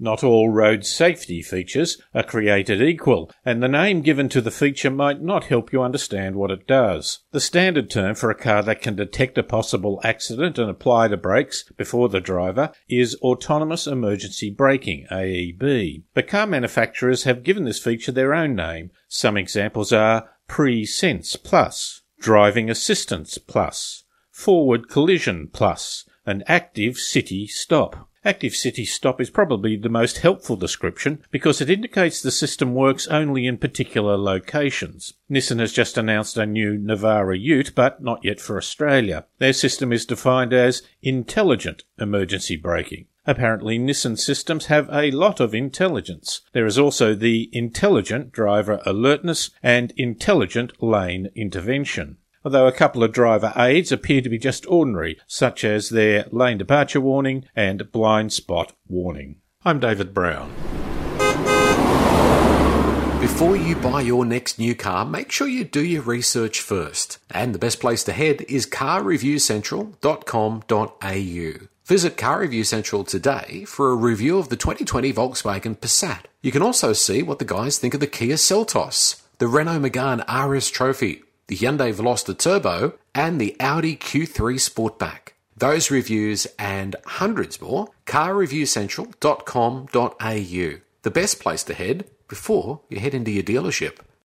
Not all road safety features are created equal, and the name given to the feature might not help you understand what it does. The standard term for a car that can detect a possible accident and apply the brakes before the driver is Autonomous Emergency Braking, AEB. But car manufacturers have given this feature their own name. Some examples are Pre-Sense Plus, Driving Assistance Plus, Forward Collision Plus, and Active City Stop. Active City Stop is probably the most helpful description because it indicates the system works only in particular locations. Nissan has just announced a new Navara Ute, but not yet for Australia. Their system is defined as Intelligent Emergency Braking. Apparently, Nissan systems have a lot of intelligence. There is also the Intelligent Driver Alertness and Intelligent Lane Intervention, although a couple of driver aids appear to be just ordinary, such as their lane departure warning and blind spot warning. I'm David Brown. Before you buy your next new car, make sure you do your research first. And the best place to head is carreviewcentral.com.au. Visit Car Review Central today for a review of the 2020 Volkswagen Passat. You can also see what the guys think of the Kia Seltos, the Renault Megane RS Trophy, the Hyundai Veloster Turbo, and the Audi Q3 Sportback. Those reviews and hundreds more, carreviewcentral.com.au. The best place to head before you head into your dealership.